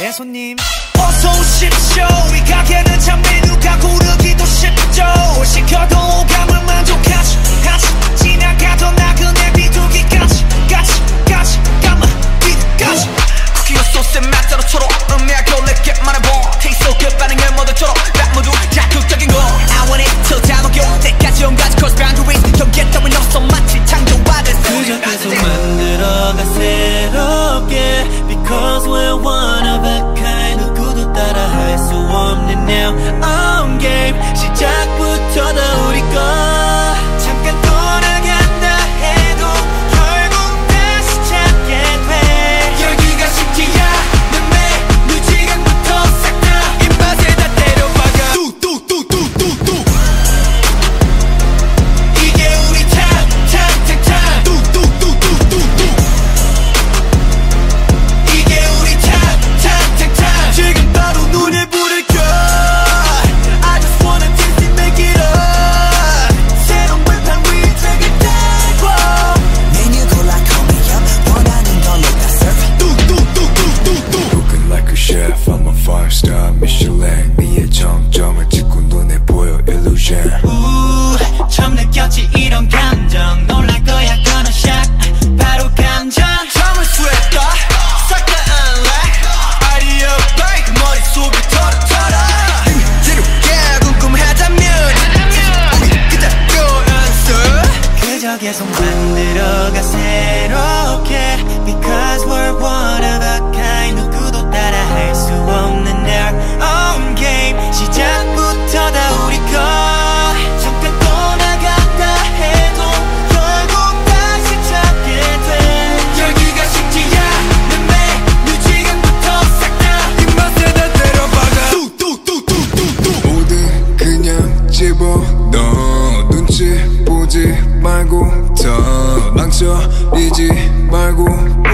네 손님 어서 오십시오. 우리 가게는 참 메뉴가 고르기도 쉽죠. 뭘 시켜도 오감을 만족하지 지나가던 나그네 비둘기까지 까지 까마귀까지 쿠키와 소스의 맛대로 초록 음미하고 내게만의 본 Taste so good 반응을 모두처럼 딱 모두 자극적인 거 I want it till 다 녹여 때까지 온가지 cross boundaries 경계 따윈 없어 마치 창조받은 그저 계속 만들어가 새롭게 Because we're one of a kind 누구도 따라 할 수 없는 now on game 시작부터 다 우리 거 잠깐 떠나간다 해도 결국 다시 찾게 돼 열기가 식지 않는 메뉴 지금부터 싹 다 입맛에 다 때려박아 뚜뚜뚜뚜뚜뚜 이게 우리 탑탑탑탑 뚜뚜뚜뚜뚜뚜 이게 우리 탑탑탑탑 지금 바로 눈에 불을 켜 I just wanna taste it, make it up 새로운 발판 위에 책을 달고 메뉴 골라 call me up 원하는 걸로 다 serve 뚜뚜뚜뚜뚜뚜 Cooking like a chef, I'm a 5-star Michelin 네의 정점을 찍고 눈에 보여 illusion 처음 느꼈지 이런 감정 놀랄 거야 gonna shock 바로 감정 잠을 쇠다 싹 다 unlock 아이디어 break 머릿속을 털어 지루게 궁금하다면 우리 그대로였어 그저 계속 만들어가 새롭게 Because we're one of a kind 누구도 따라 할 수 없는 our own game 시작부터 다 우리 거 잠깐 떠나갔다 해도 결국 다시 찾게 돼 열기가 식지 않는 메뉴 지금부터 싹 다 입맛에 다 때려박아 뚜뚜뚜뚜뚜뚜 뭐든 그냥 집어넣어 눈치 보지 말고 더 망설이지 말고